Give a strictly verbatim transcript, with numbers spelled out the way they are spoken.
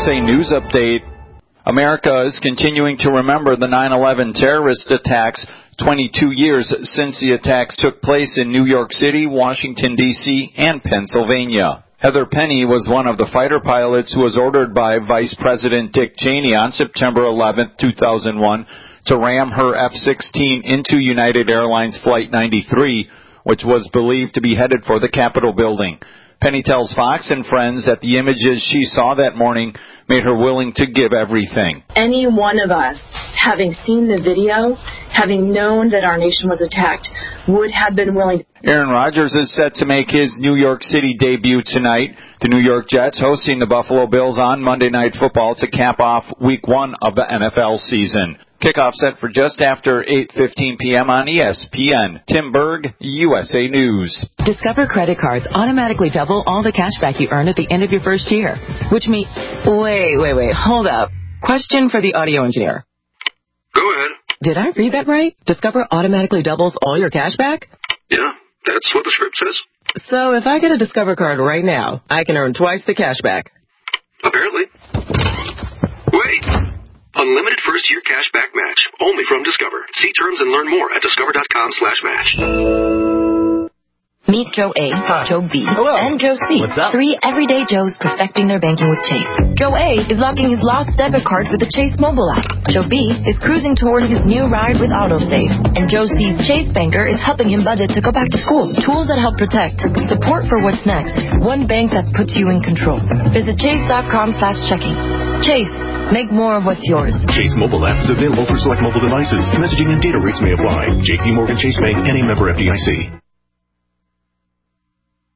S A News Update. America is continuing to remember the nine eleven terrorist attacks twenty-two years since the attacks took place in New York City, Washington, D C, and Pennsylvania. Heather Penny was one of the fighter pilots who was ordered by Vice President Dick Cheney on September eleventh, two thousand one, to ram her F sixteen into United Airlines Flight ninety-three, which was believed to be headed for the Capitol building. Penny tells Fox and Friends that the images she saw that morning made her willing to give everything. Any one of us, having seen the video, having known that our nation was attacked, would have been willing. Aaron Rodgers is set to make his New York City debut tonight. The New York Jets hosting the Buffalo Bills on Monday Night Football to cap off week one of the N F L season. Kickoff set for just after eight fifteen p.m. on E S P N. Tim Berg, U S A News. Discover credit cards automatically double all the cash back you earn at the end of your first year, which means... Wait, wait, wait, hold up. Question for the audio engineer. Go ahead. Did I read that right? Discover automatically doubles all your cash back? Yeah, that's what the script says. So if I get a Discover card right now, I can earn twice the cash back. Apparently. Wait. Unlimited first-year cash back match. Only from Discover. See terms and learn more at discover.com slash match. Meet Joe A, Hi. Joe B, Hello. and Joe C. What's up? Three everyday Joes perfecting their banking with Chase. Joe A is locking his lost debit card with the Chase mobile app. Joe B is cruising toward his new ride with AutoSave. And Joe C's Chase banker is helping him budget to go back to school. Tools that help protect. Support for what's next. One bank that puts you in control. Visit chase.com slash checking. Chase. Make more of what's yours. Chase mobile app is available for select mobile devices. Messaging and data rates may apply. J P Morgan Chase Bank and a member F D I C.